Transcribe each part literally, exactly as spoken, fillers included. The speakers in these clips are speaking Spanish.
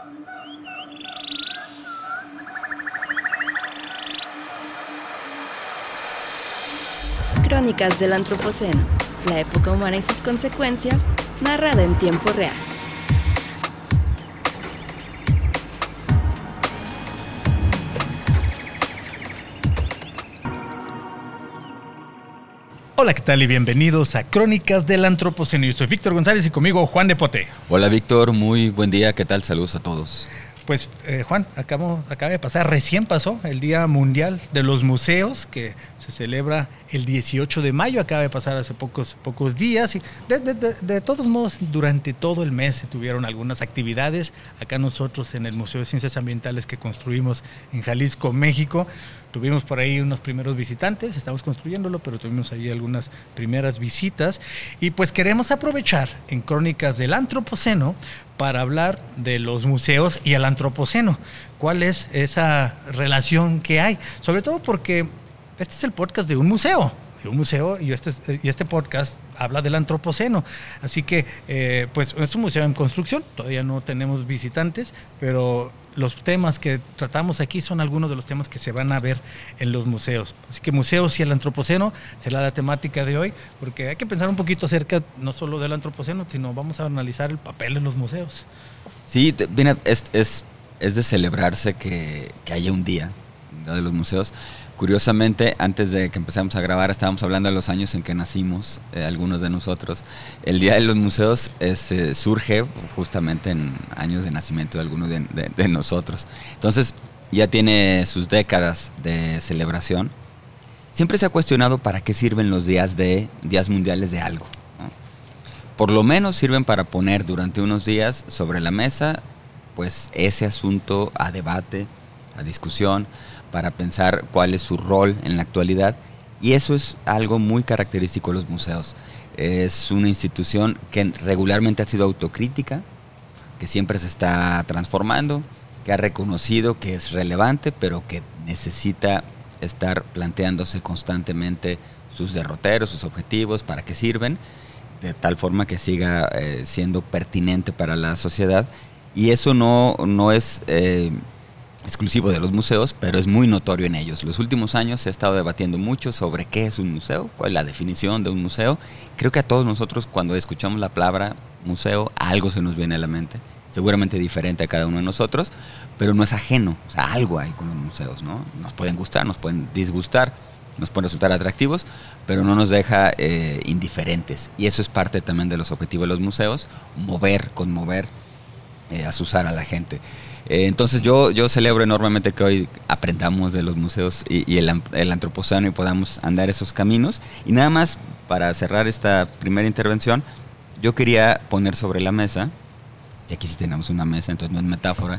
Crónicas del Antropoceno, la época humana y sus consecuencias, narrada en tiempo real. Hola, ¿qué tal? Y bienvenidos a Crónicas del Antropoceno. Yo soy Víctor González y conmigo Juan de Poté. Hola Víctor, muy buen día, ¿qué tal? Saludos a todos. Pues eh, Juan, acabamos, acaba de pasar, recién pasó el Día Mundial de los Museos, que se celebra el dieciocho de mayo, acaba de pasar hace pocos, pocos días. Y de, de, de, de todos modos, durante todo el mes se tuvieron algunas actividades. Acá nosotros en el Museo de Ciencias Ambientales que construimos en Jalisco, México, tuvimos por ahí unos primeros visitantes, estamos construyéndolo, pero tuvimos ahí algunas primeras visitas. Y pues queremos aprovechar en Crónicas del Antropoceno para hablar de los museos y el antropoceno. ¿Cuál es esa relación que hay? Sobre todo porque este es el podcast de un museo, de un museo y este, y este podcast habla del antropoceno. Así que, eh, pues es un museo en construcción, todavía no tenemos visitantes, pero los temas que tratamos aquí son algunos de los temas que se van a ver en los museos. Así que museos y el antropoceno será la temática de hoy, porque hay que pensar un poquito acerca no solo del antropoceno, sino vamos a analizar el papel en los museos. Sí, mira, es, es, es de celebrarse que, que haya un día de los museos. Curiosamente, antes de que empezáramos a grabar, estábamos hablando de los años en que nacimos, eh, algunos de nosotros. El Día de los Museos este, surge justamente en años de nacimiento de algunos de, de, de nosotros. Entonces, ya tiene sus décadas de celebración. Siempre se ha cuestionado para qué sirven los días de días mundiales de algo, ¿no? Por lo menos sirven para poner durante unos días sobre la mesa, pues, ese asunto a debate, a discusión, para pensar cuál es su rol en la actualidad, y eso es algo muy característico de los museos. Es una institución que regularmente ha sido autocrítica, que siempre se está transformando, que ha reconocido que es relevante, pero que necesita estar planteándose constantemente sus derroteros, sus objetivos, para qué sirven, de tal forma que siga eh, siendo pertinente para la sociedad. Y eso no, no es Eh, exclusivo de los museos, pero es muy notorio en ellos. Los últimos años se ha estado debatiendo mucho sobre qué es un museo, cuál es la definición de un museo. Creo que a todos nosotros, cuando escuchamos la palabra museo, algo se nos viene a la mente, seguramente diferente a cada uno de nosotros, pero no es ajeno. O sea, algo hay con los museos, ¿no? Nos pueden gustar, nos pueden disgustar, nos pueden resultar atractivos, pero no nos deja eh, indiferentes. Y eso es parte también de los objetivos de los museos, mover, conmover, eh, azuzar a la gente. Eh, entonces yo, yo celebro enormemente que hoy aprendamos de los museos y, y el, el antropoceno y podamos andar esos caminos. Y nada más, para cerrar esta primera intervención, yo quería poner sobre la mesa, y aquí sí tenemos una mesa, entonces no es metáfora,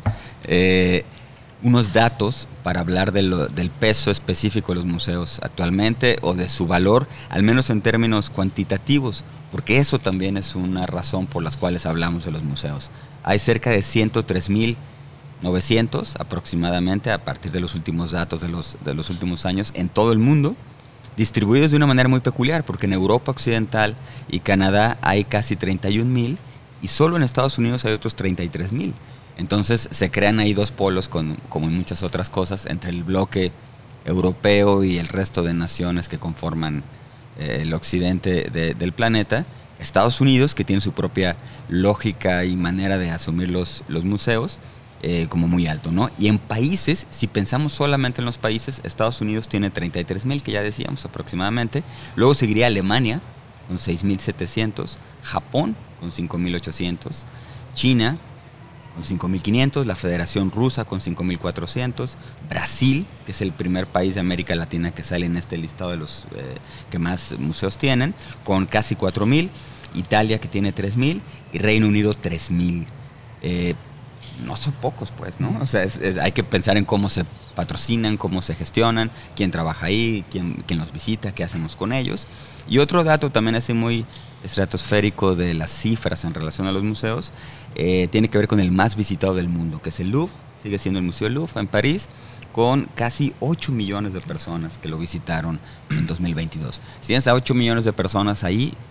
eh, unos datos para hablar de lo, del peso específico de los museos actualmente, o de su valor, al menos en términos cuantitativos, porque eso también es una razón por las cuales hablamos de los museos. Hay cerca de ciento tres mil novecientos aproximadamente, a partir de los últimos datos de los, de los últimos años, en todo el mundo, distribuidos de una manera muy peculiar, porque en Europa Occidental y Canadá hay casi treinta y un mil, y solo en Estados Unidos hay otros treinta y tres mil. Entonces se crean ahí dos polos, con, como en muchas otras cosas, entre el bloque europeo y el resto de naciones que conforman eh, el occidente de, del planeta. Estados Unidos, que tiene su propia lógica y manera de asumir los, los museos, Eh, como muy alto, ¿no? Y en países, si pensamos solamente en los países, Estados Unidos tiene treinta y tres mil, que ya decíamos aproximadamente. Luego seguiría Alemania con seis mil setecientos, Japón con cinco mil ochocientos, China con cinco mil quinientos, la Federación Rusa con cinco mil cuatrocientos, Brasil, que es el primer país de América Latina que sale en este listado de los eh, que más museos tienen, con casi cuatro mil, Italia, que tiene tres mil, y Reino Unido tres mil. Eh, no son pocos, pues, ¿no? O sea, es, es, hay que pensar en cómo se patrocinan, cómo se gestionan, quién trabaja ahí, quién, quién los visita, qué hacemos con ellos. Y otro dato también así muy estratosférico de las cifras en relación a los museos, eh, tiene que ver con el más visitado del mundo, que es el Louvre. Sigue siendo el Museo Louvre en París, con casi ocho millones de personas que lo visitaron en dos mil veintidós. Si tienes a ocho millones de personas ahí,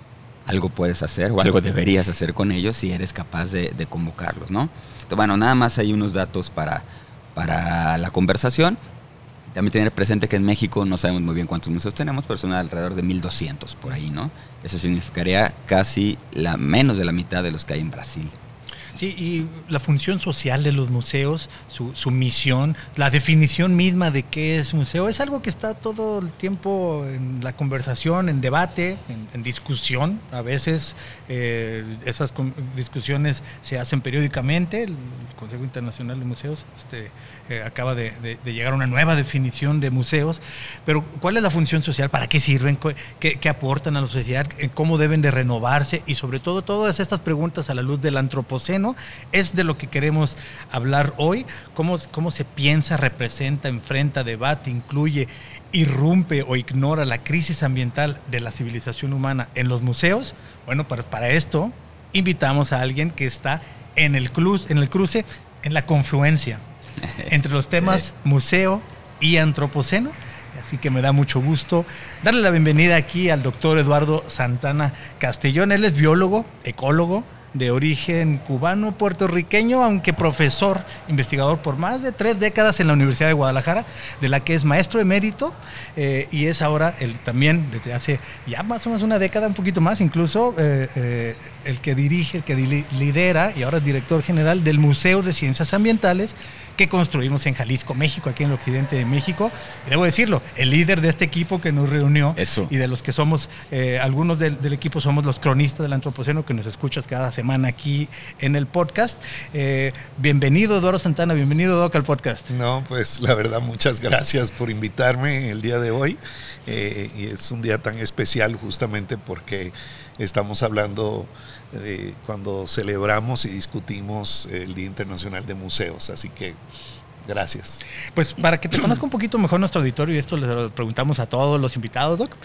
algo puedes hacer o algo deberías hacer con ellos si eres capaz de, de convocarlos, ¿no? Entonces, bueno, nada más hay unos datos para, para la conversación. También tener presente que en México no sabemos muy bien cuántos museos tenemos, pero son alrededor de mil doscientos por ahí, ¿no? Eso significaría casi la, menos de la mitad de los que hay en Brasil. Sí, y la función social de los museos, su, su misión, la definición misma de qué es museo, es algo que está todo el tiempo en la conversación, en debate, en, en discusión. A veces eh, esas con, discusiones se hacen periódicamente. El Consejo Internacional de Museos este, eh, acaba de, de, de llegar a una nueva definición de museos. Pero ¿cuál es la función social? ¿Para qué sirven? ¿Qué, qué aportan a la sociedad? ¿Cómo deben de renovarse? Y sobre todo, todas estas preguntas a la luz del antropoceno es de lo que queremos hablar hoy. Cómo, cómo se piensa, representa, enfrenta, debate, incluye, irrumpe o ignora la crisis ambiental de la civilización humana en los museos. Bueno, para, para esto invitamos a alguien que está en el, cruce, en el cruce, en la confluencia entre los temas museo y antropoceno. Así que me da mucho gusto darle la bienvenida aquí al doctor Eduardo Santana Castellón. Él es biólogo, ecólogo, de origen cubano, puertorriqueño, aunque profesor, investigador por más de tres décadas en la Universidad de Guadalajara, de la que es maestro emérito, eh, y es ahora el, también desde hace ya más o menos una década, un poquito más incluso, eh, eh, el que dirige, el que li- lidera y ahora es director general del Museo de Ciencias Ambientales que construimos en Jalisco, México, aquí en el occidente de México. Y debo decirlo, el líder de este equipo que nos reunió. Eso. Y de los que somos, eh, algunos del, del equipo somos los cronistas del antropoceno que nos escuchas cada semana aquí en el podcast. Eh, bienvenido, Eduardo Santana, bienvenido, Doc, al podcast. No, pues la verdad, muchas gracias por invitarme el día de hoy. Eh, y es un día tan especial justamente porque estamos hablando de cuando celebramos y discutimos el Día Internacional de Museos, así que gracias. Pues para que te conozca un poquito mejor nuestro auditorio, y esto les lo preguntamos a todos los invitados, Doc,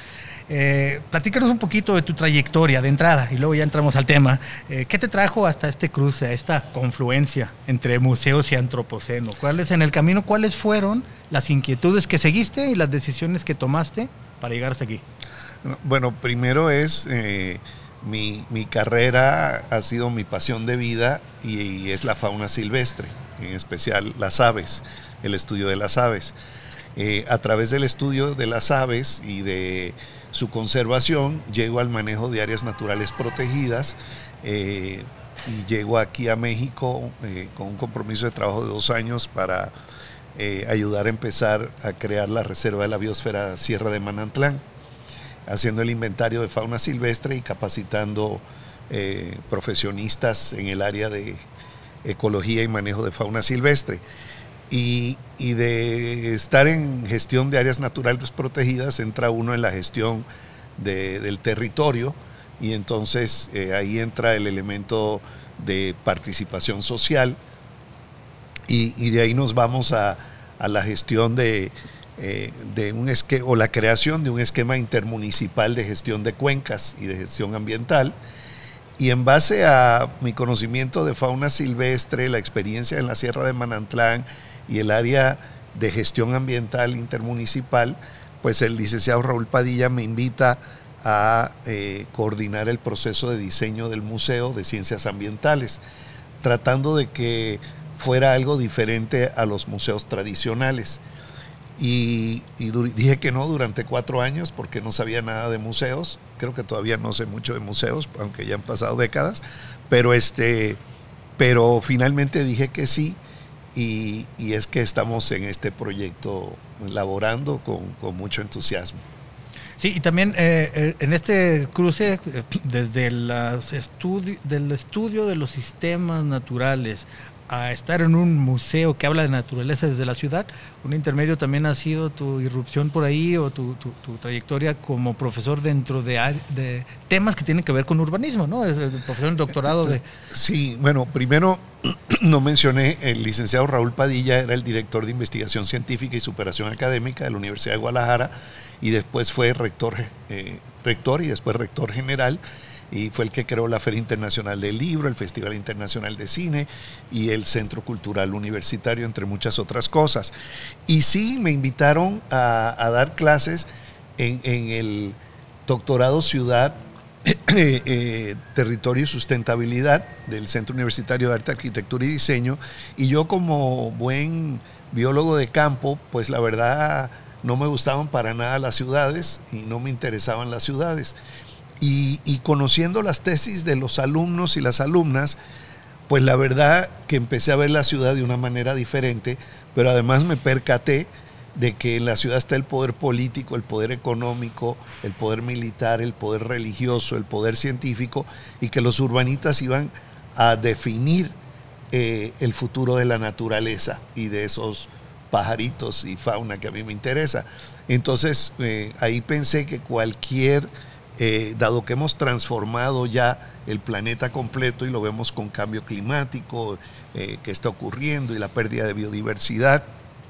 eh, platícanos un poquito de tu trayectoria de entrada y luego ya entramos al tema. Eh, ¿Qué te trajo hasta este cruce, a esta confluencia entre museos y antropoceno? ¿Cuáles en el camino, cuáles fueron las inquietudes que seguiste y las decisiones que tomaste para llegar hasta aquí? Bueno, primero es... Eh, Mi, mi carrera ha sido mi pasión de vida y, y es la fauna silvestre, en especial las aves, el estudio de las aves. Eh, a través del estudio de las aves y de su conservación, llego al manejo de áreas naturales protegidas eh, y llego aquí a México eh, con un compromiso de trabajo de dos años para eh, ayudar a empezar a crear la Reserva de la Biosfera Sierra de Manantlán, haciendo el inventario de fauna silvestre y capacitando eh, profesionistas en el área de ecología y manejo de fauna silvestre. Y, y de estar en gestión de áreas naturales protegidas, entra uno en la gestión de, del territorio, y entonces eh, ahí entra el elemento de participación social, y, y de ahí nos vamos a, a la gestión de... Eh, de un esque- o la creación de un esquema intermunicipal de gestión de cuencas y de gestión ambiental. Y en base a mi conocimiento de fauna silvestre, la experiencia en la Sierra de Manantlán y el área de gestión ambiental intermunicipal, pues el licenciado Raúl Padilla me invita a eh, coordinar el proceso de diseño del Museo de Ciencias Ambientales, tratando de que fuera algo diferente a los museos tradicionales. Y, y dije que no durante cuatro años porque no sabía nada de museos. Creo que todavía no sé mucho de museos, aunque ya han pasado décadas. Pero, este, pero finalmente dije que sí, y, y es que estamos en este proyecto laborando con, con mucho entusiasmo. Sí, y también eh, en este cruce, eh, desde las estudi- del estudio de los sistemas naturales a estar en un museo que habla de naturaleza desde la ciudad, un intermedio también ha sido tu irrupción por ahí o tu, tu, tu trayectoria como profesor dentro de, de temas que tienen que ver con urbanismo, ¿no? Es el profesor en doctorado de... Sí, bueno, primero no mencioné, el licenciado Raúl Padilla era el director de investigación científica y superación académica de la Universidad de Guadalajara, y después fue rector, eh, rector y después rector general, y fue el que creó la Feria Internacional del Libro, el Festival Internacional de Cine y el Centro Cultural Universitario, entre muchas otras cosas. Y sí, me invitaron a, a dar clases en, en el Doctorado Ciudad eh, eh, Territorio y Sustentabilidad del Centro Universitario de Arte, Arquitectura y Diseño, y yo como buen biólogo de campo, pues la verdad no me gustaban para nada las ciudades y no me interesaban las ciudades. Y, y conociendo las tesis de los alumnos y las alumnas, pues la verdad que empecé a ver la ciudad de una manera diferente, pero además me percaté de que en la ciudad está el poder político, el poder económico, el poder militar, el poder religioso, el poder científico, y que los urbanitas iban a definir eh, el futuro de la naturaleza y de esos pajaritos y fauna que a mí me interesa. Entonces eh, ahí pensé que cualquier, eh, dado que hemos transformado ya el planeta completo y lo vemos con cambio climático eh, que está ocurriendo y la pérdida de biodiversidad,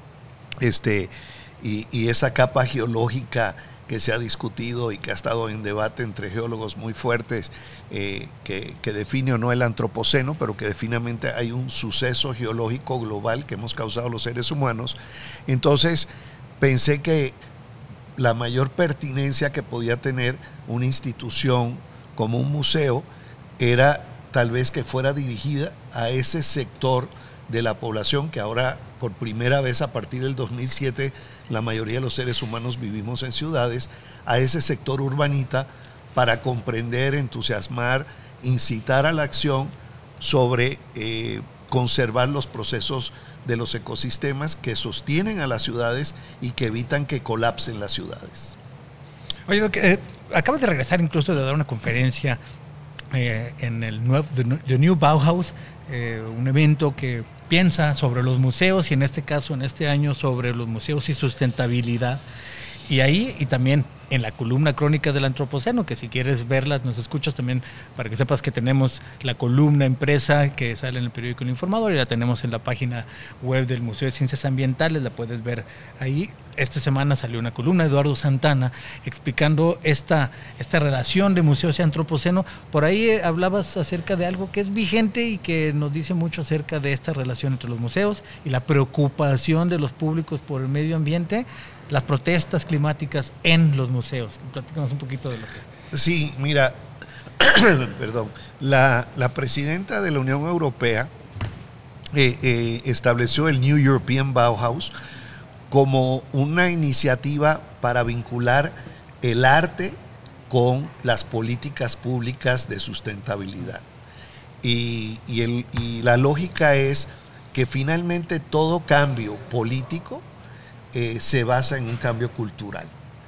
este, y, y esa capa geológica que se ha discutido y que ha estado en debate entre geólogos muy fuertes, eh, que, que define o no el antropoceno, pero que definitivamente hay un suceso geológico global que hemos causado los seres humanos. Entonces pensé que la mayor pertinencia que podía tener una institución como un museo era tal vez que fuera dirigida a ese sector de la población que ahora, por primera vez a partir del dos mil siete, la mayoría de los seres humanos vivimos en ciudades, a ese sector urbanita, para comprender, entusiasmar, incitar a la acción sobre eh, conservar los procesos de los ecosistemas que sostienen a las ciudades y que evitan que colapsen las ciudades. Oye, Doc, eh, acabas de regresar incluso de dar una conferencia eh, en el nuevo, The, The New Bauhaus, eh, un evento que piensa sobre los museos y en este caso, en este año, sobre los museos y sustentabilidad. Y ahí, y también en la columna Crónica del Antropoceno, que si quieres verla, nos escuchas también para que sepas que tenemos la columna impresa que sale en el periódico El Informador y la tenemos en la página web del Museo de Ciencias Ambientales, la puedes ver ahí. Esta semana salió una columna de Eduardo Santana explicando esta, esta relación de museos y antropoceno. Por ahí eh, hablabas acerca de algo que es vigente y que nos dice mucho acerca de esta relación entre los museos y la preocupación de los públicos por el medio ambiente, las protestas climáticas en los museos. Platícanos un poquito de lo que... Sí, mira, perdón, la, la presidenta de la Unión Europea eh, eh, estableció el New European Bauhaus como una iniciativa para vincular el arte con las políticas públicas de sustentabilidad. Y, y, el, y la lógica es que finalmente todo cambio político Eh, se basa en un cambio cultural.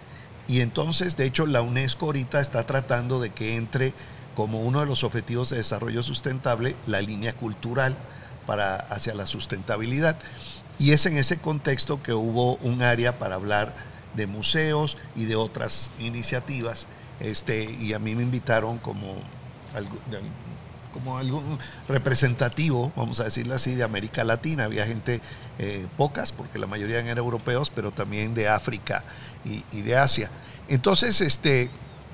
Y entonces, de hecho, la UNESCO ahorita está tratando de que entre como uno de los objetivos de desarrollo sustentable la línea cultural para, hacia la sustentabilidad. Y es en ese contexto que hubo un área para hablar de museos y de otras iniciativas. Este, y a mí me invitaron como algo, como algo representativo, vamos a decirlo así, de América Latina. Había gente, eh, pocas, porque la mayoría eran europeos, pero también de África y, y de Asia. Entonces, este,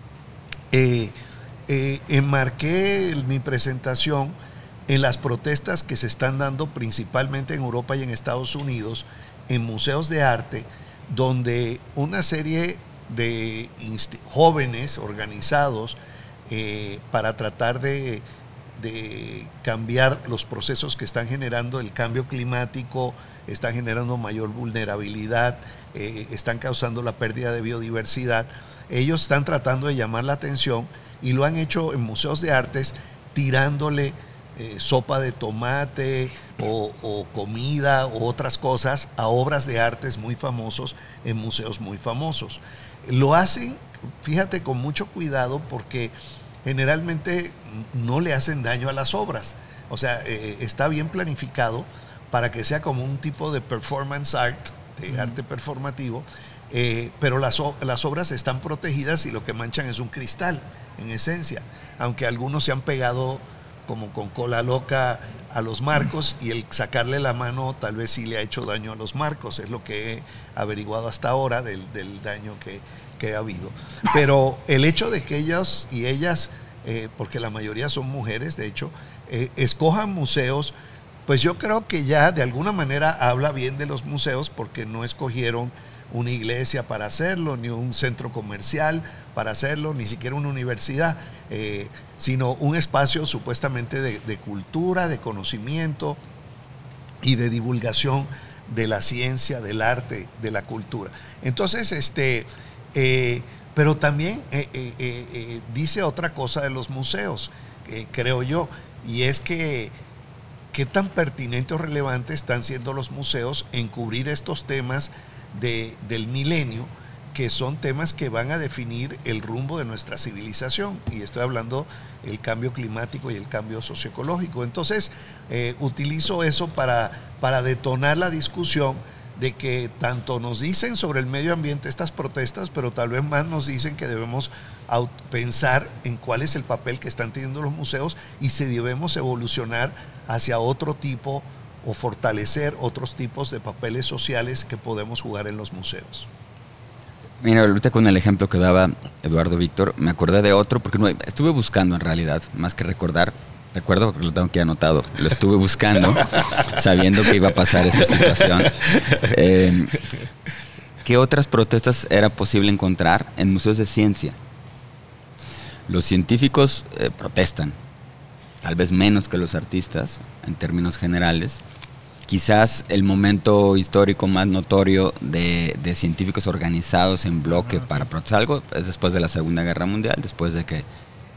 eh, eh, enmarqué mi presentación en las protestas que se están dando principalmente en Europa y en Estados Unidos, en museos de arte, donde una serie de jóvenes organizados eh, para tratar de de cambiar los procesos que están generando el cambio climático, están generando mayor vulnerabilidad, eh, están causando la pérdida de biodiversidad. Ellos están tratando de llamar la atención y lo han hecho en museos de artes tirándole eh, sopa de tomate o, o comida o otras cosas a obras de artes muy famosos en museos muy famosos. Lo hacen, fíjate, con mucho cuidado porque generalmente no le hacen daño a las obras. O sea, eh, está bien planificado para que sea como un tipo de performance art, de mm. arte performativo, eh, pero las, las obras están protegidas y lo que manchan es un cristal, en esencia. Aunque algunos se han pegado como con cola loca a los marcos y el sacarle la mano tal vez sí le ha hecho daño a los marcos. Es lo que he averiguado hasta ahora del, del daño que... que ha habido. Pero el hecho de que ellos y ellas, eh, porque la mayoría son mujeres, de hecho, eh, escojan museos, pues yo creo que ya de alguna manera habla bien de los museos porque no escogieron una iglesia para hacerlo, ni un centro comercial para hacerlo, ni siquiera una universidad, eh, sino un espacio supuestamente de, de cultura, de conocimiento y de divulgación de la ciencia, del arte, de la cultura. Entonces, este, eh, pero también eh, eh, eh, dice otra cosa de los museos, eh, creo yo, y es que qué tan pertinentes o relevantes están siendo los museos en cubrir estos temas de, del milenio, que son temas que van a definir el rumbo de nuestra civilización, y estoy hablando del cambio climático y el cambio socioecológico. Entonces, eh, utilizo eso para, para detonar la discusión de que tanto nos dicen sobre el medio ambiente estas protestas, pero tal vez más nos dicen que debemos pensar en cuál es el papel que están teniendo los museos y si debemos evolucionar hacia otro tipo o fortalecer otros tipos de papeles sociales que podemos jugar en los museos. Mira, ahorita con el ejemplo que daba Eduardo Víctor, me acordé de otro, porque no, estuve buscando en realidad, más que recordar, recuerdo porque lo tengo aquí anotado, lo estuve buscando, sabiendo que iba a pasar esta situación. Eh, ¿Qué otras protestas era posible encontrar en museos de ciencia? Los científicos eh, protestan, tal vez menos que los artistas, en términos generales. Quizás el momento histórico más notorio de, de científicos organizados en bloque para protestar algo es después de la Segunda Guerra Mundial, después de que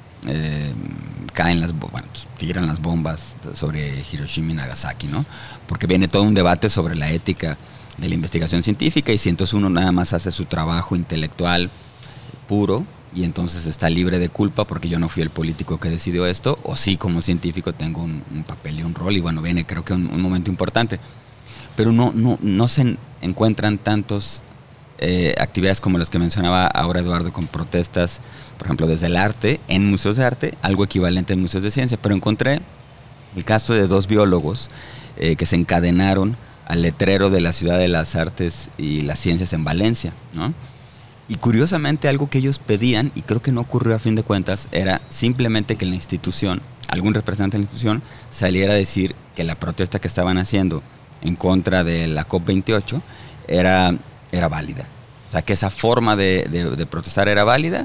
eh, caen las, bueno, tiran las bombas sobre Hiroshima y Nagasaki, ¿no? Porque viene todo un debate sobre la ética de la investigación científica, y si entonces uno nada más hace su trabajo intelectual puro y entonces está libre de culpa porque yo no fui el político que decidió esto, o sí, como científico tengo un, un papel y un rol, y bueno, viene creo que un, un momento importante. Pero no, no, no se encuentran tantos eh, actividades como las que mencionaba ahora Eduardo, con protestas, por ejemplo, desde el arte, en museos de arte, algo equivalente en museos de ciencia, pero encontré el caso de dos biólogos eh, que se encadenaron al letrero de la Ciudad de las Artes y las Ciencias en Valencia, ¿no? Y curiosamente algo que ellos pedían, y creo que no ocurrió a fin de cuentas, era simplemente que la institución, algún representante de la institución, saliera a decir que la protesta que estaban haciendo en contra de la COP veintiocho era, era válida. O sea, que esa forma de, de, de protestar era válida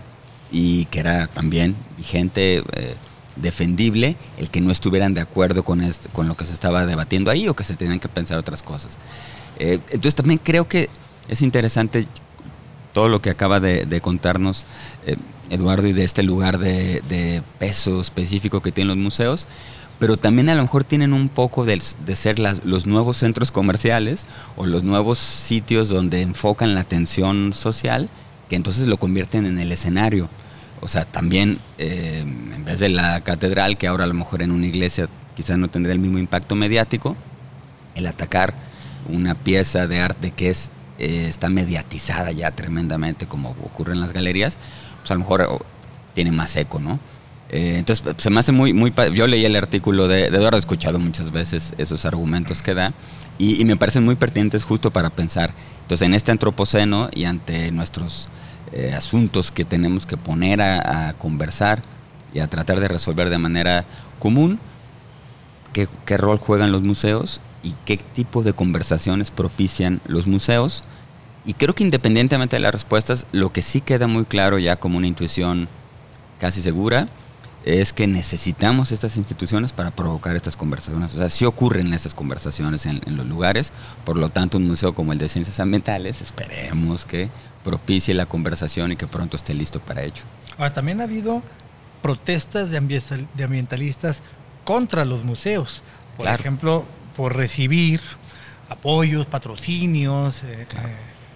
y que era también vigente, eh, defendible, el que no estuvieran de acuerdo con, este, con lo que se estaba debatiendo ahí, o que se tenían que pensar otras cosas. Eh, entonces también creo que es interesante todo lo que acaba de, de contarnos eh, Eduardo, y de este lugar de, de peso específico que tienen los museos, pero también a lo mejor tienen un poco de, de ser las, los nuevos centros comerciales o los nuevos sitios donde enfocan la atención social, que entonces lo convierten en el escenario. O sea, también eh, en vez de la catedral, que ahora a lo mejor en una iglesia quizás no tendría el mismo impacto mediático, el atacar una pieza de arte que es Eh, está mediatizada ya tremendamente, como ocurre en las galerías, pues a lo mejor oh, tiene más eco, ¿no? Eh, entonces se me hace muy, muy... Yo leí el artículo de, de Eduardo, he escuchado muchas veces esos argumentos que da, y, y me parecen muy pertinentes justo para pensar. Entonces, en este antropoceno y ante nuestros eh, asuntos que tenemos que poner a, a conversar y a tratar de resolver de manera común, ¿qué, qué rol juegan los museos? Y qué tipo de conversaciones propician los museos. Y creo que independientemente de las respuestas, lo que sí queda muy claro ya como una intuición casi segura es que necesitamos estas instituciones para provocar estas conversaciones. O sea, sí ocurren estas conversaciones en, en los lugares, por lo tanto un museo como el de Ciencias Ambientales, esperemos que propicie la conversación y que pronto esté listo para ello. Ahora, también ha habido protestas de, ambiental, de ambientalistas contra los museos. Por claro. ejemplo, por recibir apoyos, patrocinios eh, claro.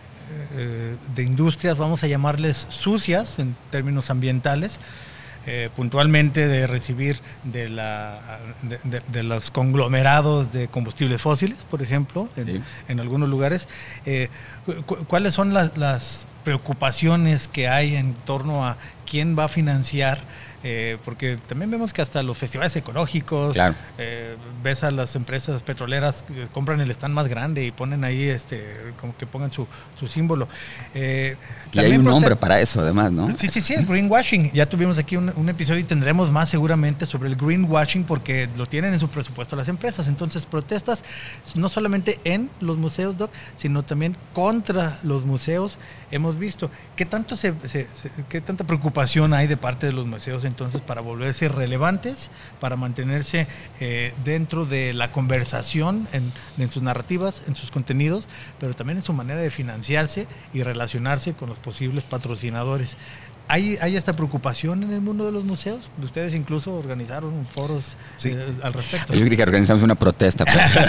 eh, de industrias, vamos a llamarles sucias en términos ambientales, eh, puntualmente de recibir de, la, de, de, de los conglomerados de combustibles fósiles, por ejemplo, en, sí. en algunos lugares. Eh, cu ¿Cuáles son las, las preocupaciones que hay en torno a quién va a financiar. Eh, porque también vemos que hasta los festivales ecológicos, claro. eh, ves a las empresas petroleras que compran el stand más grande y ponen ahí, este, como que pongan su, su símbolo. Eh, y hay un nombre para eso, además, ¿no? Sí, sí, sí, el greenwashing. Ya tuvimos aquí un, un episodio y tendremos más seguramente sobre el greenwashing porque lo tienen en su presupuesto las empresas. Entonces, protestas no solamente en los museos, Doc, sino también contra los museos. Hemos visto qué tanto se, se, se, qué tanta preocupación hay de parte de los museos entonces para volverse relevantes, para mantenerse eh, dentro de la conversación en, en sus narrativas, en sus contenidos, pero también en su manera de financiarse y relacionarse con los posibles patrocinadores. ¿Hay, ¿Hay esta preocupación en el mundo de los museos? Ustedes incluso organizaron foros sí. eh, al respecto. Yo creo que organizamos una protesta.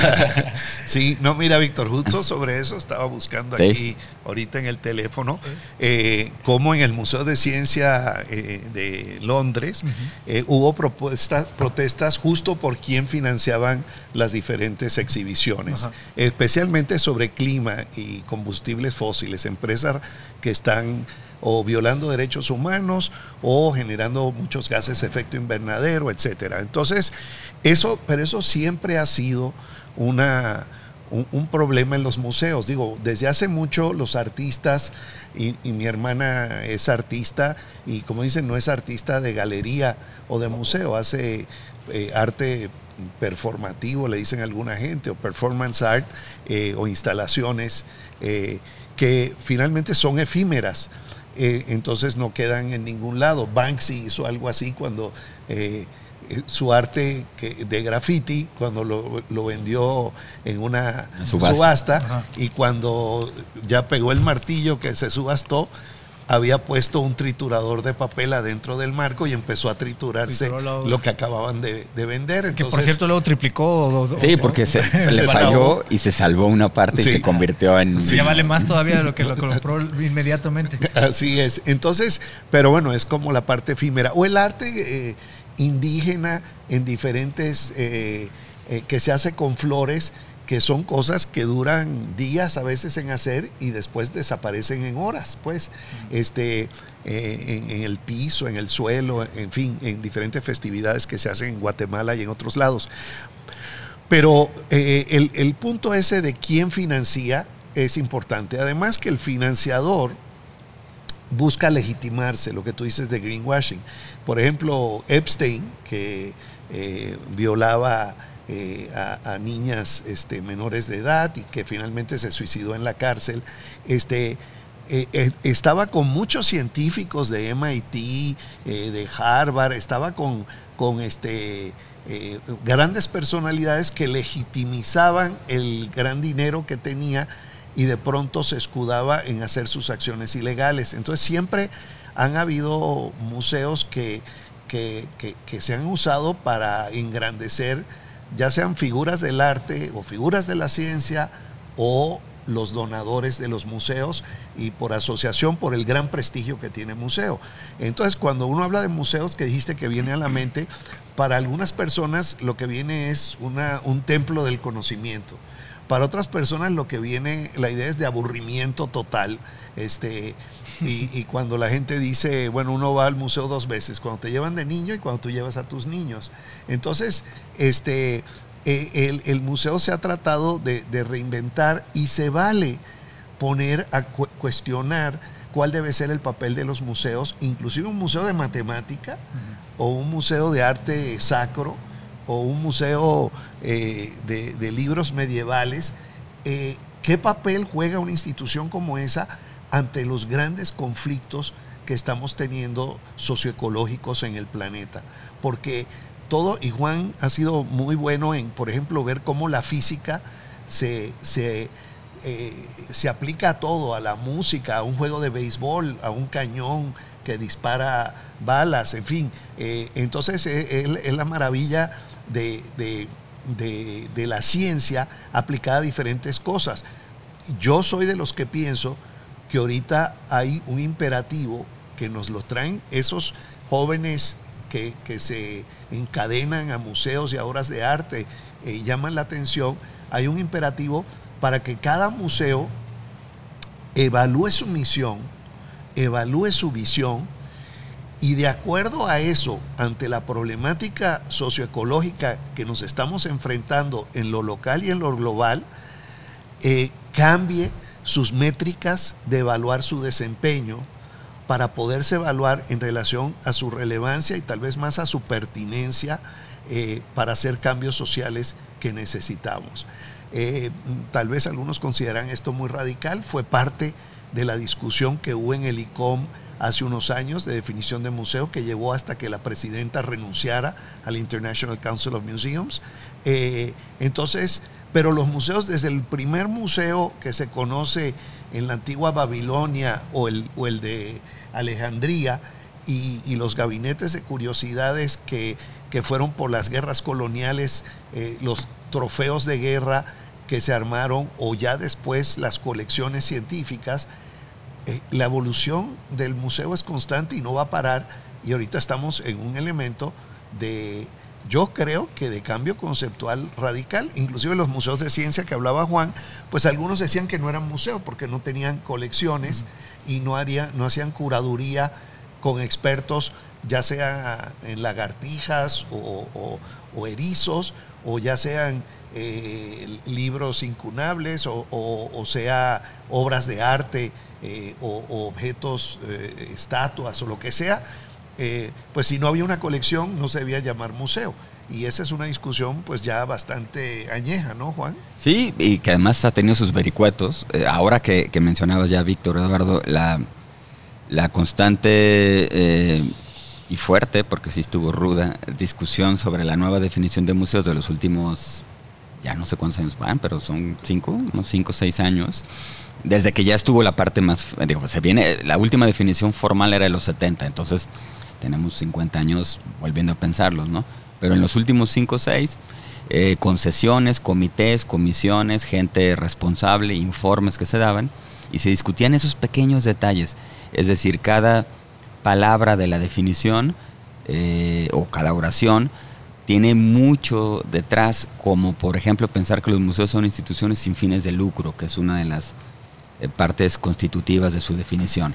Sí, no, mira, Víctor, justo sobre eso estaba buscando ¿Sí? aquí ahorita en el teléfono, eh, cómo en el Museo de Ciencia eh, de Londres uh-huh. eh, hubo propuestas, protestas justo por quién financiaban las diferentes exhibiciones, uh-huh. especialmente sobre clima y combustibles fósiles, empresas que están o violando derechos humanos o generando muchos gases de efecto invernadero, etcétera. Entonces, eso, pero eso siempre ha sido una, un, un problema en los museos. Digo, desde hace mucho los artistas, y, y mi hermana es artista, y como dicen, no es artista de galería o de museo, hace eh, arte performativo, le dicen alguna gente, o performance art, eh, o instalaciones eh, que finalmente son efímeras. Eh, entonces no quedan en ningún lado. Banksy hizo algo así cuando eh, su arte que, de graffiti, cuando lo, lo vendió en una subasta, subasta y cuando ya pegó el martillo que se subastó, había puesto un triturador de papel adentro del marco y empezó a triturarse lo, lo que acababan de, de vender. Entonces, que por cierto luego triplicó. O, o, sí, porque se, se le falló y se salvó una parte sí. y se convirtió en... Sí, ya vale más todavía de lo que lo compró inmediatamente. Así es. Entonces, pero bueno, es como la parte efímera. O el arte eh, indígena en diferentes... Eh, eh, que se hace con flores, que son cosas que duran días a veces en hacer y después desaparecen en horas, pues, este, eh, en, en el piso, en el suelo, en fin, en diferentes festividades que se hacen en Guatemala y en otros lados. Pero eh, el, el punto ese de quién financia es importante. Además que el financiador busca legitimarse, lo que tú dices de greenwashing. Por ejemplo, Epstein, que eh, violaba... Eh, a, a niñas este, menores de edad y que finalmente se suicidó en la cárcel, este, eh, eh, estaba con muchos científicos de M I T, eh, de Harvard, estaba con, con este, eh, grandes personalidades que legitimizaban el gran dinero que tenía y de pronto se escudaba en hacer sus acciones ilegales. Entonces siempre han habido museos que, que, que, que se han usado para engrandecer ya sean figuras del arte o figuras de la ciencia o los donadores de los museos y por asociación por el gran prestigio que tiene museo. Entonces, cuando uno habla de museos, que dijiste que viene a la mente, para algunas personas lo que viene es una, un templo del conocimiento. Para otras personas lo que viene, la idea es de aburrimiento total. Este, y, y cuando la gente dice, bueno, uno va al museo dos veces, cuando te llevan de niño y cuando tú llevas a tus niños. Entonces, este, eh, el, el museo se ha tratado de, de reinventar y se vale poner a cu- cuestionar cuál debe ser el papel de los museos, inclusive un museo de matemática uh-huh. o un museo de arte sacro, o un museo eh, de, de libros medievales, eh, ¿qué papel juega una institución como esa ante los grandes conflictos que estamos teniendo socioecológicos en el planeta? Porque todo, y Juan ha sido muy bueno en, por ejemplo, ver cómo la física se, se, eh, se aplica a todo, a la música, a un juego de béisbol, a un cañón que dispara balas, en fin. Eh, entonces eh, es, es la maravilla de, de, de, de la ciencia aplicada a diferentes cosas. Yo soy de los que pienso que ahorita hay un imperativo que nos lo traen esos jóvenes que, que se encadenan a museos y a obras de arte y eh, llaman la atención. Hay un imperativo para que cada museo evalúe su misión, evalúe su visión Y de acuerdo a eso, ante la problemática socioecológica que nos estamos enfrentando en lo local y en lo global, eh, cambie sus métricas de evaluar su desempeño para poderse evaluar en relación a su relevancia y tal vez más a su pertinencia eh, para hacer cambios sociales que necesitamos. Eh, tal vez algunos consideran esto muy radical, fue parte de la discusión que hubo en el I C O M hace unos años de definición de museo, que llevó hasta que la presidenta renunciara al International Council of Museums. Eh, entonces, pero los museos, desde el primer museo que se conoce en la antigua Babilonia o el, o el de Alejandría, y, y los gabinetes de curiosidades que, que fueron por las guerras coloniales, eh, los trofeos de guerra que se armaron, o ya después las colecciones científicas, eh, la evolución del museo es constante y no va a parar, y ahorita estamos en un elemento de, yo creo que de cambio conceptual radical. Inclusive los museos de ciencia que hablaba Juan, pues algunos decían que no eran museos porque no tenían colecciones uh-huh. y no, haría, no hacían curaduría con expertos, ya sea en lagartijas o, o, o erizos, o ya sean eh, libros incunables, o, o, o sea obras de arte eh, o, o objetos, eh, estatuas o lo que sea. Eh, pues si no había una colección no se debía llamar museo, y esa es una discusión pues ya bastante añeja, ¿no, Juan? Sí, y que además ha tenido sus vericuetos. Eh, ahora que, que mencionabas ya, Víctor, Eduardo, la, la constante eh, y fuerte, porque sí estuvo ruda, discusión sobre la nueva definición de museos de los últimos, ya no sé cuántos años van, pero son cinco, unos cinco o seis años. Desde que ya estuvo la parte más, digo, se viene, la última definición formal era de los setenta, entonces tenemos cincuenta años volviendo a pensarlos, ¿no? Pero en los últimos cinco o seis, eh, concesiones, comités, comisiones, gente responsable, informes que se daban, y se discutían esos pequeños detalles. Es decir, cada palabra de la definición eh, o cada oración tiene mucho detrás, como por ejemplo pensar que los museos son instituciones sin fines de lucro, que es una de las eh, partes constitutivas de su definición.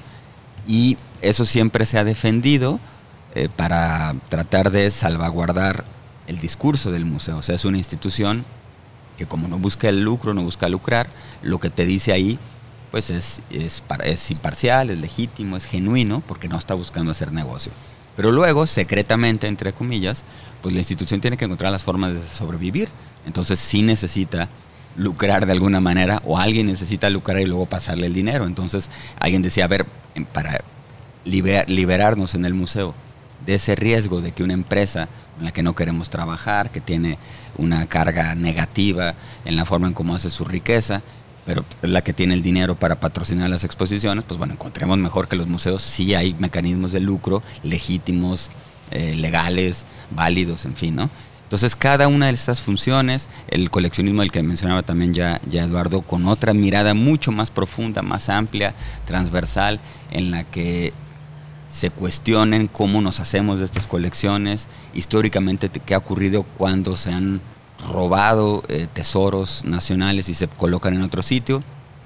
Y eso siempre se ha defendido eh, para tratar de salvaguardar el discurso del museo. O sea, es una institución que, como no busca el lucro, no busca lucrar, lo que te dice ahí pues es, es, es imparcial, es legítimo, es genuino, porque no está buscando hacer negocio. Pero luego, secretamente, entre comillas, pues la institución tiene que encontrar las formas de sobrevivir. Entonces sí necesita lucrar de alguna manera, o alguien necesita lucrar y luego pasarle el dinero. Entonces alguien decía, a ver, para liber, liberarnos en el museo de ese riesgo de que una empresa con la que no queremos trabajar, que tiene una carga negativa en la forma en cómo hace su riqueza, pero es la que tiene el dinero para patrocinar las exposiciones, pues bueno, encontremos mejor que los museos sí hay mecanismos de lucro legítimos, eh, legales, válidos, en fin, ¿no? Entonces, cada una de estas funciones, el coleccionismo del que mencionaba también ya, ya Eduardo, con otra mirada mucho más profunda, más amplia, transversal, en la que se cuestionen cómo nos hacemos de estas colecciones, históricamente qué ha ocurrido cuando se han robado eh, tesoros nacionales y se colocan en otro sitio,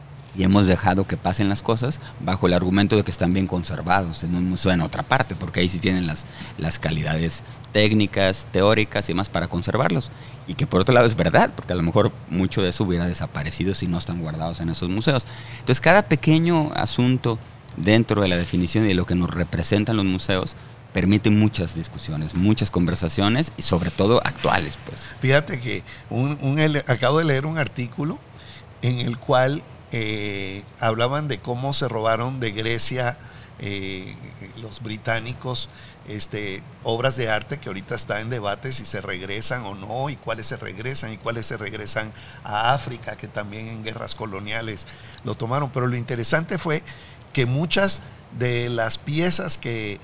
y hemos dejado que pasen las cosas bajo el argumento de que están bien conservados en un museo en otra parte, porque ahí sí tienen las, las calidades técnicas, teóricas y demás para conservarlos, y que por otro lado es verdad, porque a lo mejor mucho de eso hubiera desaparecido si no están guardados en esos museos. Entonces, cada pequeño asunto dentro de la definición y de lo que nos representan los museos permite muchas discusiones, muchas conversaciones, y sobre todo actuales, pues. Fíjate que un, un, acabo de leer un artículo en el cual eh, hablaban de cómo se robaron de Grecia eh, los británicos este, obras de arte que ahorita está en debate si se regresan o no, y cuáles se regresan y cuáles se regresan a África, que también en guerras coloniales lo tomaron. Pero lo interesante fue que muchas de las piezas que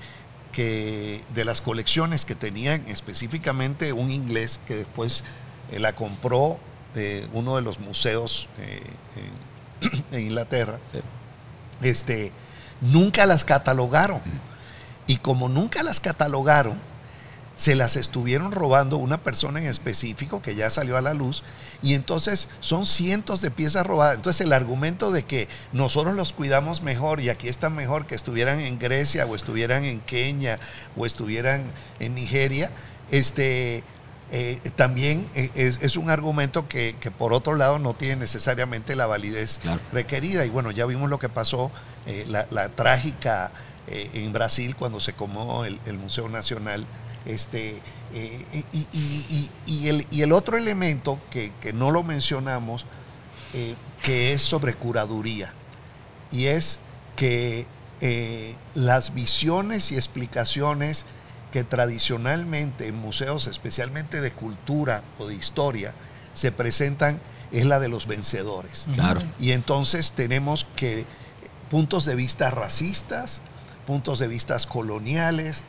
que de las colecciones que tenían, específicamente un inglés que después eh, la compró eh, uno de los museos eh, en, en Inglaterra, sí. este, nunca las catalogaron. Mm. Y como nunca las catalogaron, se las estuvieron robando una persona en específico que ya salió a la luz, y entonces son cientos de piezas robadas. Entonces el argumento de que nosotros los cuidamos mejor y aquí están mejor que estuvieran en Grecia o estuvieran en Kenia o estuvieran en Nigeria, este, eh, también es, es un argumento que, que por otro lado no tiene necesariamente la validez claro. requerida. Y bueno, ya vimos lo que pasó, eh, la, la trágica eh, en Brasil cuando se quemó el, el Museo Nacional. Este, eh, y, y, y, y, el, y el otro elemento que, que no lo mencionamos, eh, que es sobre curaduría, y es que eh, las visiones y explicaciones que tradicionalmente en museos, especialmente de cultura o de historia, se presentan, es la de los vencedores. Claro. Y entonces tenemos que puntos de vista racistas, puntos de vista coloniales,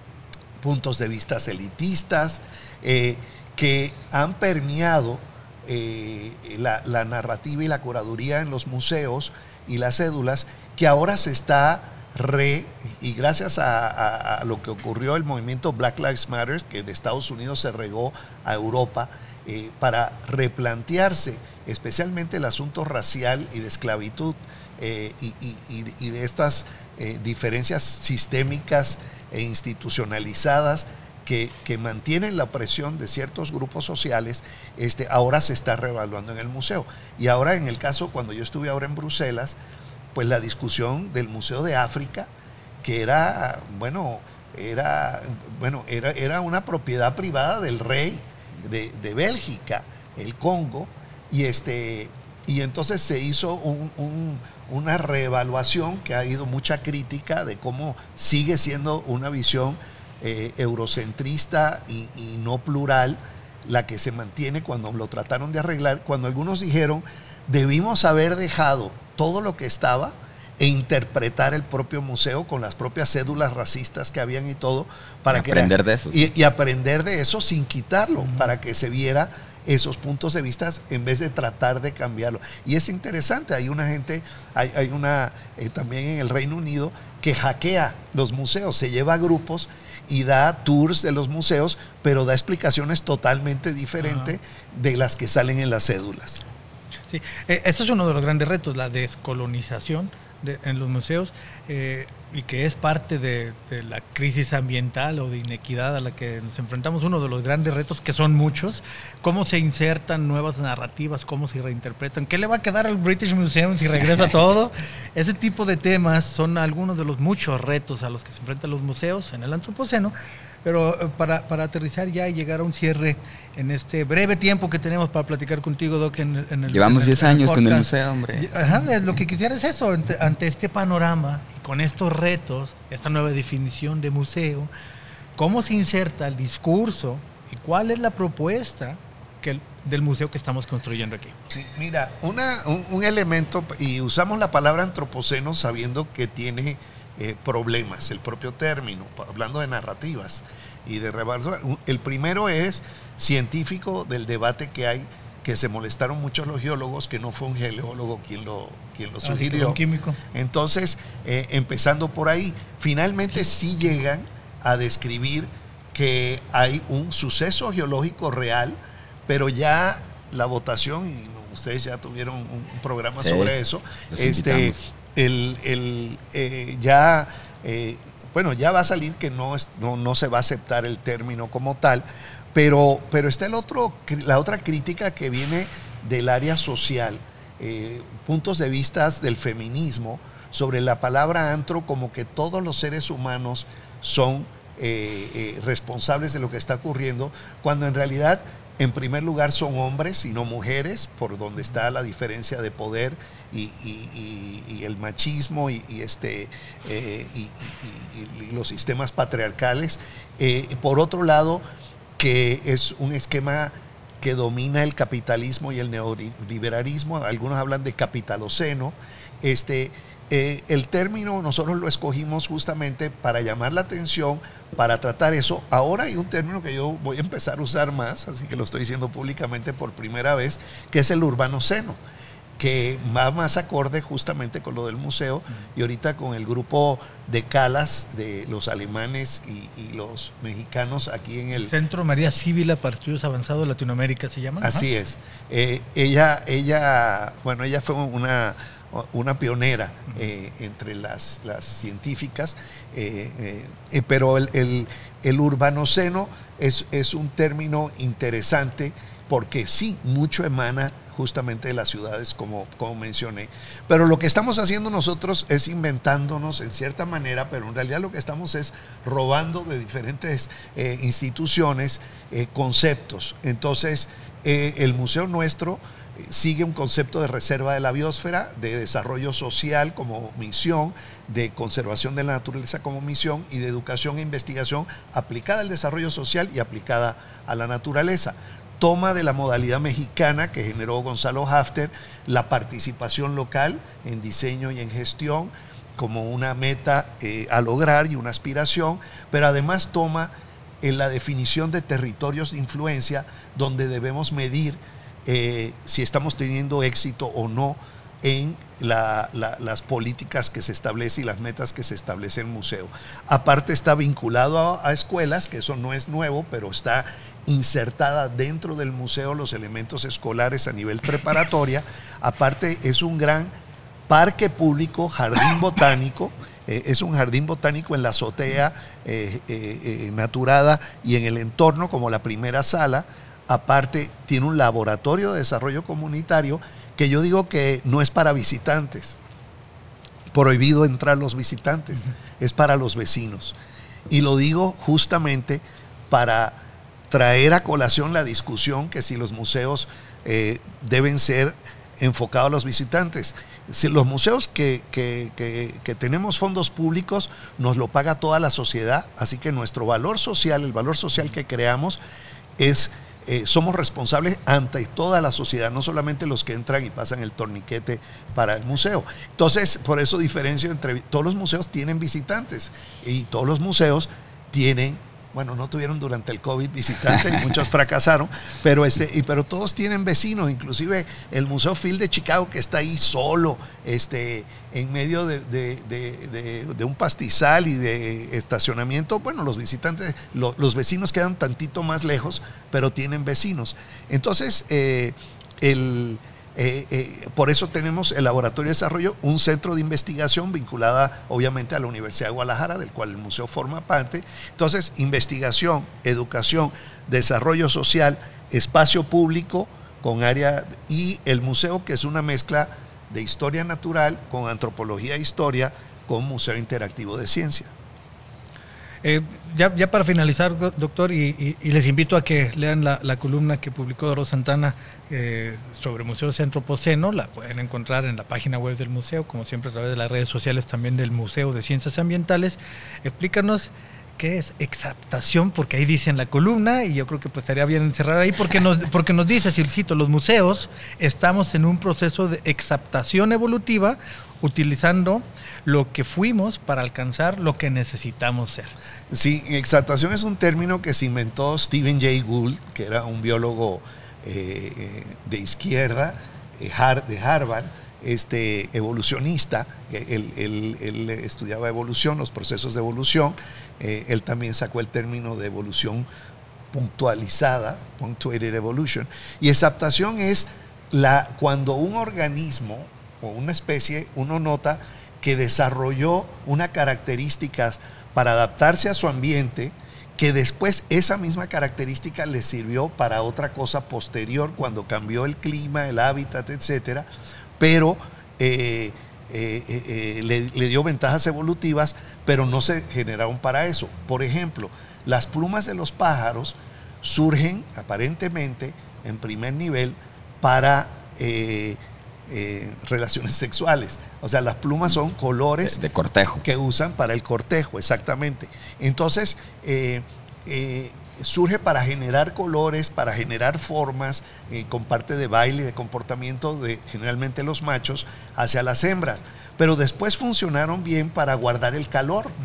puntos de vista elitistas, eh, que han permeado eh, la, la narrativa y la curaduría en los museos y las cédulas, que ahora se está re, y gracias a, a, a lo que ocurrió el movimiento Black Lives Matter, que de Estados Unidos se regó a Europa, eh, para replantearse especialmente el asunto racial y de esclavitud, eh, y, y, y de estas eh, diferencias sistémicas e institucionalizadas que, que mantienen la opresión de ciertos grupos sociales, este, ahora se está reevaluando en el museo. Y ahora en el caso, cuando yo estuve ahora en Bruselas, pues la discusión del Museo de África, que era, bueno, era, bueno, era, era una propiedad privada del rey de, de Bélgica, el Congo, y este... Y entonces se hizo un, un, una reevaluación que ha habido mucha crítica de cómo sigue siendo una visión eh, eurocentrista y, y no plural la que se mantiene cuando lo trataron de arreglar, cuando algunos dijeron debimos haber dejado todo lo que estaba e interpretar el propio museo con las propias cédulas racistas que habían y todo, para y que aprender era, de eso. Y, y aprender de eso sin quitarlo, uh-huh. para que se viera esos puntos de vista en vez de tratar de cambiarlo. Y es interesante, hay una gente, hay, hay una eh, también en el Reino Unido que hackea los museos, se lleva a grupos y da tours de los museos, pero da explicaciones totalmente diferentes uh-huh. de las que salen en las cédulas. Sí, eh, eso es uno de los grandes retos, la descolonización de, en los museos, eh, y que es parte de, de la crisis ambiental o de inequidad a la que nos enfrentamos, uno de los grandes retos, que son muchos, cómo se insertan nuevas narrativas, cómo se reinterpretan, qué le va a quedar al British Museum si regresa todo. Ese tipo de temas son algunos de los muchos retos a los que se enfrentan los museos en el Antropoceno. Pero para, para aterrizar ya y llegar a un cierre en este breve tiempo que tenemos para platicar contigo, Doc, en, en el Llevamos diez años con el museo, hombre. Ajá, lo que quisiera es eso, ante, ante este panorama y con estos retos, esta nueva definición de museo, ¿cómo se inserta el discurso y cuál es la propuesta que el, del museo que estamos construyendo aquí? Sí, mira, una, un, un elemento, y usamos la palabra antropoceno sabiendo que tiene Eh, problemas, el propio término, hablando de narrativas y de revaluación. El primero es científico del debate que hay, que se molestaron mucho los geólogos, que no fue un geólogo quien lo, quien lo sugirió. Un químico. Entonces, eh, empezando por ahí, finalmente sí llegan a describir que hay un suceso geológico real, pero ya la votación, y ustedes ya tuvieron un, un programa sí, sobre eso, este El, el, eh, ya, eh, bueno, ya va a salir que no, es, no, no se va a aceptar el término como tal, pero, pero está el otro, la otra crítica que viene del área social, eh, puntos de vista del feminismo sobre la palabra antro, como que todos los seres humanos son eh, eh, responsables de lo que está ocurriendo, cuando en realidad, en primer lugar, son hombres y no mujeres, por donde está la diferencia de poder y, y, y, y el machismo y, y, este, eh, y, y, y los sistemas patriarcales. Eh, por otro lado, que es un esquema que domina el capitalismo y el neoliberalismo, algunos hablan de capitaloceno. Este, eh, el término nosotros lo escogimos justamente para llamar la atención, para tratar eso. Ahora hay un término que yo voy a empezar a usar más, así que lo estoy diciendo públicamente por primera vez, que es el urbanoceno. que va más acorde justamente con lo del museo, uh-huh. y ahorita con el grupo de Calas, de los alemanes y, y los mexicanos aquí en el... el Centro María Sibila para Estudios Avanzados de Latinoamérica se llama. Así Ajá. es. Eh, ella, ella, bueno, ella fue una, una pionera eh, entre las, las científicas, eh, eh, eh, pero el, el, el urbanoceno es, es un término interesante porque sí, mucho emana justamente de las ciudades, como, como mencioné. Pero lo que estamos haciendo nosotros es inventándonos en cierta manera, pero en realidad lo que estamos es robando de diferentes eh, instituciones eh, conceptos. Entonces, eh, el museo nuestro eh, sigue un concepto de reserva de la biosfera, de desarrollo social como misión, de conservación de la naturaleza como misión y de educación e investigación aplicada al desarrollo social y aplicada a la naturaleza. Toma de la modalidad mexicana que generó Gonzalo Hafter, la participación local en diseño y en gestión como una meta eh, a lograr y una aspiración, pero además toma en la definición de territorios de influencia donde debemos medir eh, si estamos teniendo éxito o no en la, la, las políticas que se establecen y las metas que se establece el museo. Aparte está vinculado a, a escuelas, que eso no es nuevo, pero está insertada dentro del museo los elementos escolares a nivel preparatoria. Aparte es un gran parque público, jardín botánico, eh, es un jardín botánico en la azotea eh, eh, eh, naturada y en el entorno como la primera sala. Aparte tiene un laboratorio de desarrollo comunitario que yo digo que no es para visitantes, prohibido entrar los visitantes, uh-huh. es para los vecinos. Y lo digo justamente para traer a colación la discusión que si los museos eh, deben ser enfocados a los visitantes. Si los museos que, que, que, que tenemos fondos públicos nos lo paga toda la sociedad, así que nuestro valor social, el valor social que creamos es... Eh, somos responsables ante toda la sociedad, no solamente los que entran y pasan el torniquete para el museo. Entonces, por eso diferencio entre... Todos los museos tienen visitantes y todos los museos tienen... Bueno, no tuvieron durante el COVID visitantes, muchos fracasaron, pero, este, y, pero todos tienen vecinos, inclusive el Museo Field de Chicago que está ahí solo, este, en medio de, de, de, de, de un pastizal y de estacionamiento. Bueno, los visitantes, lo, los vecinos quedan tantito más lejos, pero tienen vecinos. Entonces, eh, el... Eh, eh, por eso tenemos el Laboratorio de Desarrollo, un centro de investigación vinculada obviamente a la Universidad de Guadalajara, del cual el museo forma parte. Entonces, investigación, educación, desarrollo social, espacio público con área y el museo, que es una mezcla de historia natural con antropología e historia con museo interactivo de ciencia. Eh, ya, ya para finalizar, doctor, y, y, y les invito a que lean la, la columna que publicó Doro Santana eh, sobre museos antropoceno. La pueden encontrar en la página web del museo, como siempre a través de las redes sociales también del Museo de Ciencias Ambientales. Explícanos qué es exaptación, porque ahí dice en la columna, y yo creo que pues estaría bien encerrar ahí, porque nos, porque nos dice, si cito, los museos estamos en un proceso de exaptación evolutiva, utilizando lo que fuimos para alcanzar lo que necesitamos ser. Sí, exaptación es un término que se inventó Stephen Jay Gould, que era un biólogo eh, de izquierda eh, de Harvard, este, evolucionista. Él, él, él estudiaba evolución, los procesos de evolución. Eh, él también sacó el término de evolución puntualizada, punctuated evolution. Y exaptación es la, cuando un organismo o una especie, uno nota que desarrolló una característica para adaptarse a su ambiente, que después esa misma característica le sirvió para otra cosa posterior, cuando cambió el clima, el hábitat, etcétera, pero eh, eh, eh, le, le dio ventajas evolutivas, pero no se generaron para eso. Por ejemplo, las plumas de los pájaros surgen aparentemente en primer nivel para eh, eh, relaciones sexuales. O sea, las plumas son colores de, de cortejo que usan para el cortejo, exactamente. Entonces, eh, eh, surge para generar colores, para generar formas, eh, con parte de baile y de comportamiento de generalmente los machos hacia las hembras. Pero después funcionaron bien para guardar el calor. Uh-huh.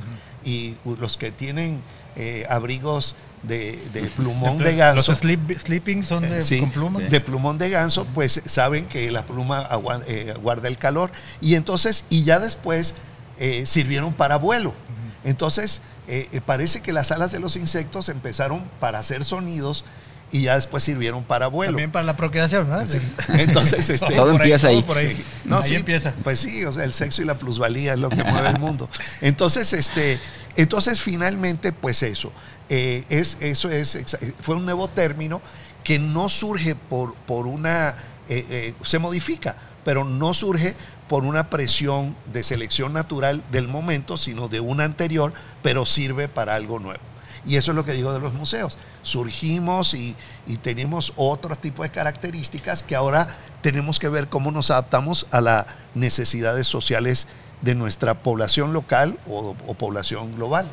y los que tienen eh, abrigos de, de plumón de, de ganso. Los sleep, sleeping son de, sí, con pluma. De plumón de ganso, pues saben que la pluma aguanta, eh, guarda el calor. Y entonces, y ya después eh, sirvieron para vuelo. Uh-huh. Entonces, eh, parece que las alas de los insectos empezaron para hacer sonidos y ya después sirvieron para vuelo. También para la procreación, ¿no? Sí. Entonces, este, todo empieza ahí. Todo por ahí. Sí. No, ahí sí, empieza. Pues sí, o sea, el sexo y la plusvalía es lo que mueve el mundo. Entonces, este, entonces finalmente, pues eso, eh, es, eso es, fue un nuevo término que no surge por, por una, eh, eh, se modifica, pero no surge por una presión de selección natural del momento, sino de una anterior, pero sirve para algo nuevo. Y eso es lo que digo de los museos. Surgimos y, y tenemos otro tipo de características que ahora tenemos que ver cómo nos adaptamos a las necesidades sociales de nuestra población local o, o población global.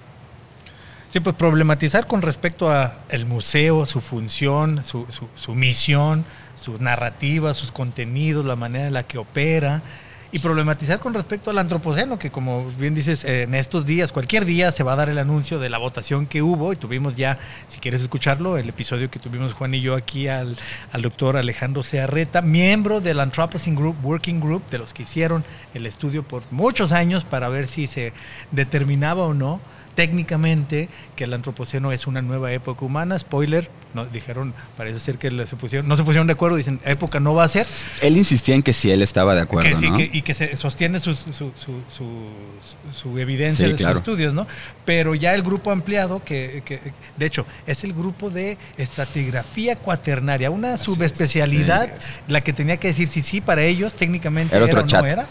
Sí, pues problematizar con respecto a el museo, su función, su, su, su misión, sus narrativas, sus contenidos, la manera en la que opera. Y problematizar con respecto al antropoceno, que como bien dices, eh, en estos días, cualquier día se va a dar el anuncio de la votación que hubo, y tuvimos ya, si quieres escucharlo, el episodio que tuvimos Juan y yo aquí al, al doctor Alejandro Zearreta, miembro del Anthropocene Group, Working Group, de los que hicieron el estudio por muchos años para ver si se determinaba o no técnicamente que el antropoceno es una nueva época humana. Spoiler, no, dijeron, parece ser que se pusieron, no se pusieron de acuerdo, dicen, época no va a ser. Él insistía en que sí, él estaba de acuerdo, que, sí, ¿no? que, y que se sostiene su, su, su, su, su evidencia sí, de claro. sus estudios, ¿no? Pero ya el grupo ampliado, que, que de hecho es el grupo de estratigrafía cuaternaria, una Así subespecialidad, es. Sí, la que tenía que decir si sí para ellos, técnicamente era, otro era o chat. no era.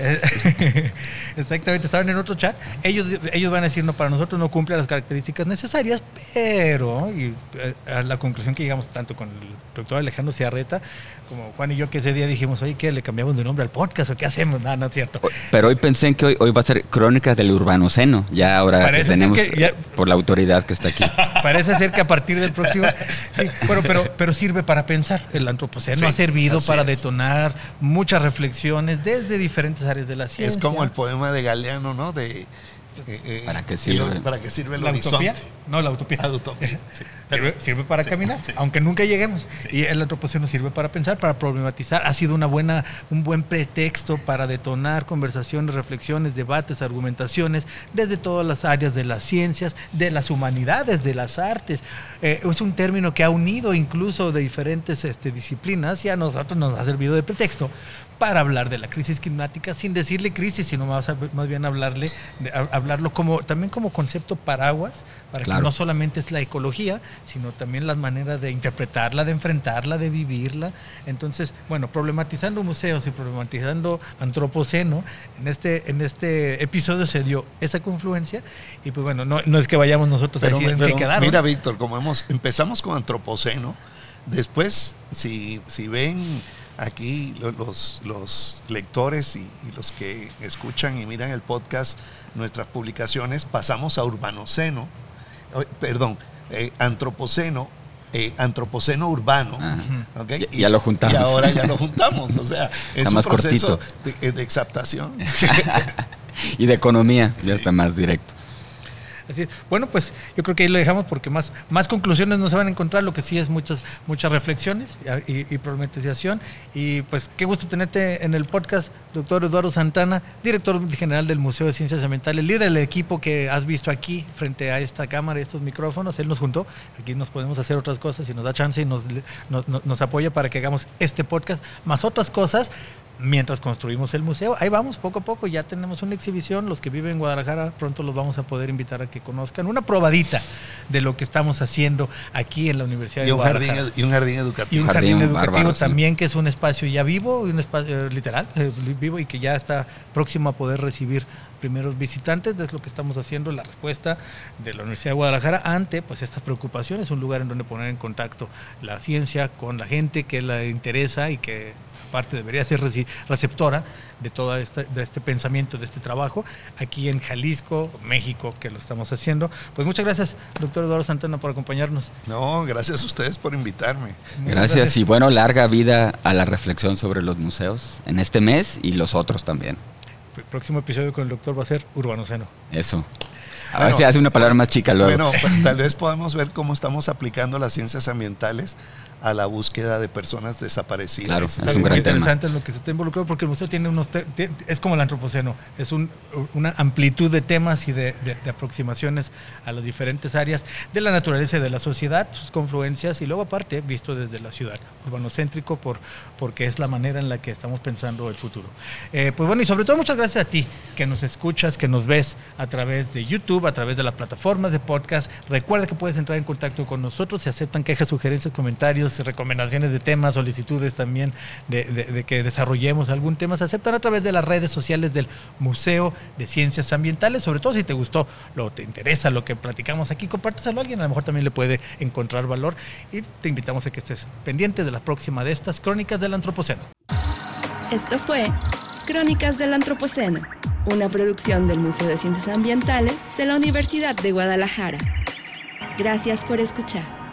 Exactamente, estaban en otro chat. Ellos, ellos van a decir, no, para nosotros no cumple las características necesarias, pero, y a la conclusión que llegamos tanto con el doctor Alejandro Zearreta como Juan y yo, que ese día dijimos, oye, ¿qué? ¿Le cambiamos de nombre al podcast o qué hacemos? No, no es cierto. Pero hoy pensé en que hoy, hoy va a ser Crónicas del Urbanoceno, ya ahora Parece que tenemos, que ya, por la autoridad que está aquí. Parece ser que a partir del próximo, sí, bueno, pero, pero sirve para pensar. El antropoceno sí, ha servido para es. detonar muchas reflexiones desde diferentes áreas de la ciencia. Es como el poema de Galeano, ¿no? De Eh, eh, ¿Para qué sirve? ¿Para qué sirve el ¿La horizonte? Utopía? No, la utopía. La utopía, sí. Sirve, sirve para sí, caminar, sí. aunque nunca lleguemos. Sí. Y el antropoceno sirve para pensar, para problematizar. Ha sido una buena, un buen pretexto para detonar conversaciones, reflexiones, debates, argumentaciones desde todas las áreas de las ciencias, de las humanidades, de las artes. Eh, es un término que ha unido incluso de diferentes este, disciplinas y a nosotros nos ha servido de pretexto para hablar de la crisis climática sin decirle crisis, sino más, más bien hablarle, de, hablarlo como, también como concepto paraguas, para claro. que no solamente es la ecología, sino también las maneras de interpretarla, de enfrentarla, de vivirla. Entonces, bueno, problematizando museos y problematizando antropoceno, en este, en este episodio se dio esa confluencia y pues bueno, no, no es que vayamos nosotros pero, a decir pero, en qué quedaron. Mira, Víctor, como hemos, empezamos con antropoceno, después, si, si ven aquí los, los lectores y, y los que escuchan y miran el podcast, nuestras publicaciones, pasamos a urbanoceno, perdón, eh, antropoceno, eh, antropoceno urbano. Ah, ¿okay? ya, ya lo juntamos. Y ahora ya lo juntamos, o sea, es está un más proceso cortito. De, de exaptación. Y de economía, ya está más directo. Así es. Bueno, pues yo creo que ahí lo dejamos porque más, más conclusiones no se van a encontrar, lo que sí es muchas, muchas reflexiones y, y problematización. Y pues qué gusto tenerte en el podcast, doctor Eduardo Santana, director general del Museo de Ciencias Ambientales, líder del equipo que has visto aquí frente a esta cámara y estos micrófonos. Él nos juntó, aquí nos podemos hacer otras cosas y nos da chance y nos, nos, nos apoya para que hagamos este podcast, más otras cosas. Mientras construimos el museo, ahí vamos poco a poco, ya tenemos una exhibición, los que viven en Guadalajara pronto los vamos a poder invitar a que conozcan una probadita de lo que estamos haciendo aquí en la Universidad y de Guadalajara. Jardín, y un jardín educativo. Y un jardín, jardín educativo bárbaro, también, sí. que es un espacio ya vivo, un espacio eh, literal, eh, vivo y que ya está próximo a poder recibir primeros visitantes. Es lo que estamos haciendo, la respuesta de la Universidad de Guadalajara ante pues estas preocupaciones, un lugar en donde poner en contacto la ciencia con la gente que la interesa y que aparte debería ser receptora de todo este, de este pensamiento, de este trabajo, aquí en Jalisco, México, que lo estamos haciendo. Pues muchas gracias, doctor Eduardo Santana, por acompañros. No, gracias a ustedes por invitarme. Gracias, gracias y bueno, larga vida a la reflexión sobre los museos en este mes y los otros también. El próximo episodio con el doctor va a ser Urbanoceno. Eso. A ver si hace una palabra más chica luego. Bueno, pues, tal vez podemos ver cómo estamos aplicando las ciencias ambientales a la búsqueda de personas desaparecidas. Claro, Es, es algo un gran muy tema. interesante en lo que se está involucrado, porque el museo tiene unos te- te- es como el antropoceno, es un, una amplitud de temas y de, de, de aproximaciones a las diferentes áreas de la naturaleza y de la sociedad, sus confluencias, y luego aparte visto desde la ciudad, urbanocéntrico, por, porque es la manera en la que estamos pensando el futuro. Eh, pues bueno, y sobre todo muchas gracias a ti que nos escuchas, que nos ves a través de YouTube, a través de las plataformas de podcast. Recuerda que puedes entrar en contacto con nosotros, se aceptan quejas, sugerencias, comentarios, recomendaciones de temas, solicitudes también de, de, de que desarrollemos algún tema, se aceptan a través de las redes sociales del Museo de Ciencias Ambientales. Sobre todo si te gustó, lo te interesa lo que platicamos aquí, compárteselo a alguien, a lo mejor también le puede encontrar valor, y te invitamos a que estés pendiente de la próxima de estas Crónicas del Antropoceno. Esto fue Crónicas del Antropoceno, una producción del Museo de Ciencias Ambientales de la Universidad de Guadalajara. Gracias por escuchar.